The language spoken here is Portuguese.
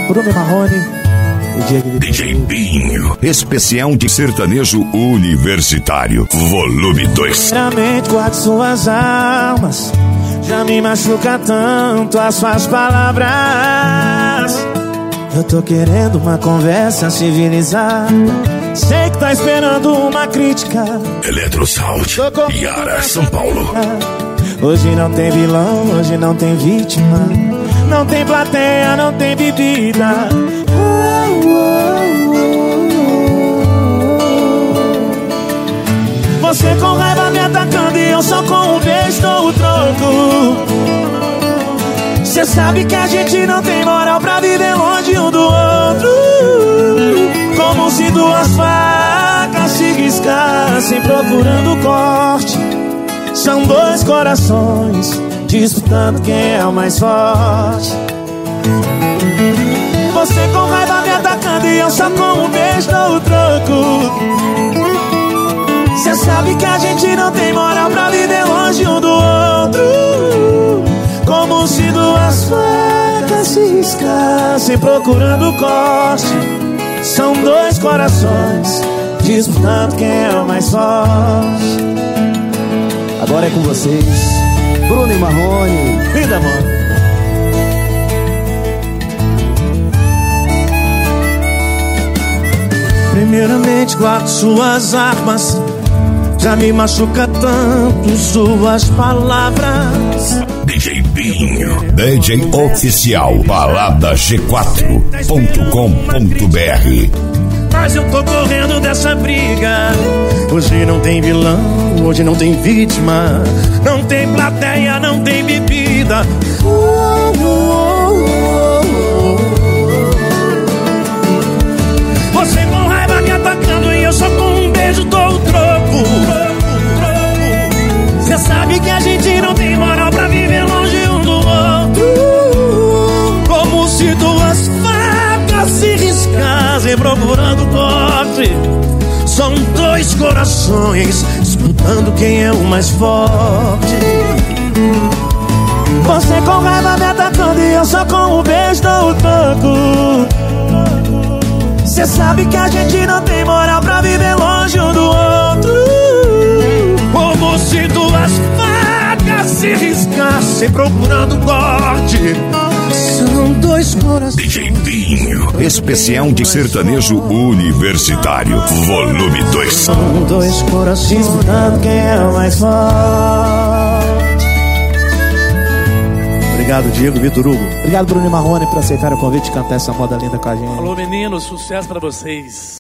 Bruno Marrone, DJ Binho, especial de sertanejo universitário, volume 2. Primeiramente guarde suas armas, já me machuca tanto as suas palavras. Eu tô querendo uma conversa civilizada, sei que tá esperando uma crítica. Eletrosound, Yara, São Paulo. Hoje não tem vilão, hoje não tem vítima, não tem plateia, não tem bebida. Você com raiva me atacando e eu só com um beijo dou o troco. Cê sabe que a gente não tem moral pra viver longe um do outro. Como se duas facas se riscassem procurando corte. São dois corações disputando quem é o mais forte. Você com raiva me atacando e eu só com um beijo dou o troco. Cê sabe que a gente não tem moral pra viver longe um do outro. Como se duas facas se riscassem procurando corte. São dois corações disputando quem é o mais forte. Agora é com vocês, Bruno e Marrone. Vida, mano. Primeiramente guarde suas armas, já me machuca tanto suas palavras. DJ Binho, DJ oficial, baladag4.com.br. Mas eu tô correndo dessa briga. Hoje não tem vilão, hoje não tem vítima, não tem plateia, não tem bebida. Você com raiva me atacando e eu só com um beijo dou o troco. Cê sabe que a gente não tem moral pra viver longe um do outro. Como se duas facas se riscassem procurando corte. São dois corações disputando quem é o mais forte. Você com raiva me atacando e eu só com um beijo dou o troco. Cê sabe que a gente não tem moral pra viver longe um do outro. Como se duas facas se riscassem procurando corte. São dois corações. DJ Binho, especial de sertanejo universitário, volume 2. São dois corações disputando quem é o mais forte. Obrigado, Diego, Vitor Hugo. Obrigado, Bruno e Marrone, por aceitar o convite de cantar essa moda linda com a gente. Alô, meninos, sucesso pra vocês.